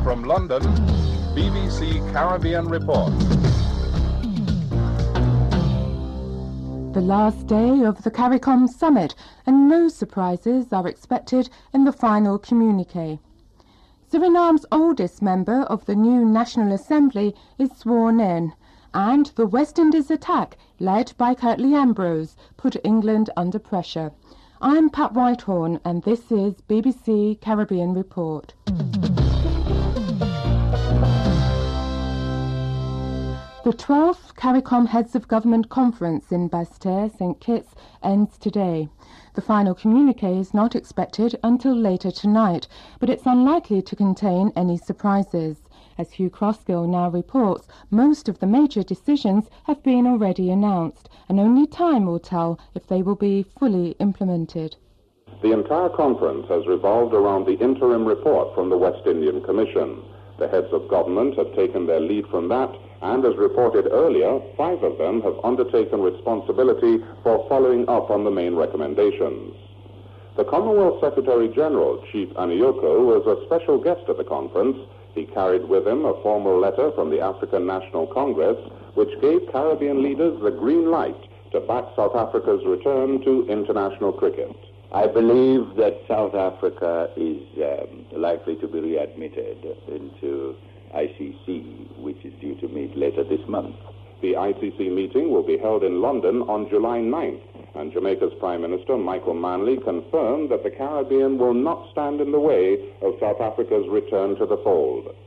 From London, BBC Caribbean Report. The last day of the CARICOM summit, and no surprises are expected in the final communique. Suriname's oldest member of the new National Assembly is sworn in, and the West Indies attack, led by Curtly Ambrose, put England under pressure. I'm Pat Whitehorn, and this is BBC Caribbean Report. The 12th CARICOM Heads of Government Conference in Basseterre, St Kitts, ends today. The final communique is not expected until later tonight, but it's unlikely to contain any surprises. As Hugh Crossgill now reports, most of the major decisions have been already announced, and only time will tell if they will be fully implemented. The entire conference has revolved around the interim report from the West Indian Commission. The heads of government have taken their lead from that, and as reported earlier, 5 of them have undertaken responsibility for following up on the main recommendations. The Commonwealth Secretary-General, Chief Anioko, was a special guest at the conference. He carried with him a formal letter from the African National Congress, which gave Caribbean leaders the green light to back South Africa's return to international cricket. I believe that South Africa is likely to be readmitted into ICC, which is due to meet later this month. The ICC meeting will be held in London on July 9th, and Jamaica's Prime Minister Michael Manley confirmed that the Caribbean will not stand in the way of South Africa's return to the fold.